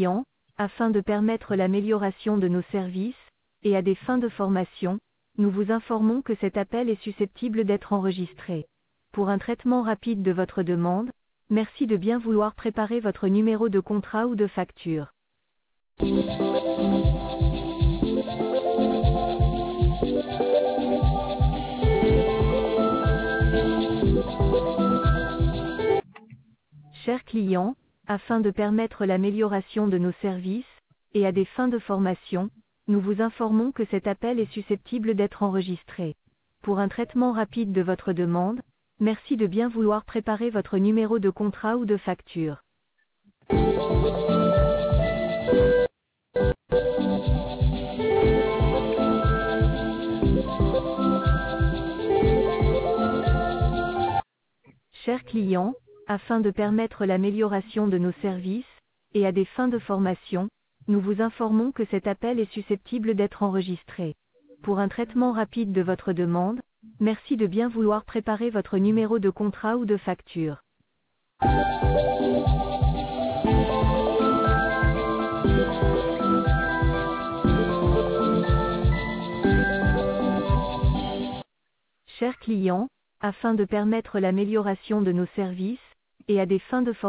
clients, afin de permettre l'amélioration de nos services, et à des fins de formation, nous vous informons que cet appel est susceptible d'être enregistré. Pour un traitement rapide de votre demande, merci de bien vouloir préparer votre numéro de contrat ou de facture. Chers clients, afin de permettre l'amélioration de nos services, et à des fins de formation, nous vous informons que cet appel est susceptible d'être enregistré. Pour un traitement rapide de votre demande, merci de bien vouloir préparer votre numéro de contrat ou de facture. Chers clients, afin de permettre l'amélioration de nos services, et à des fins de formation, nous vous informons que cet appel est susceptible d'être enregistré. Pour un traitement rapide de votre demande, merci de bien vouloir préparer votre numéro de contrat ou de facture. Chers clients, afin de permettre l'amélioration de nos services, et à des fins de formation,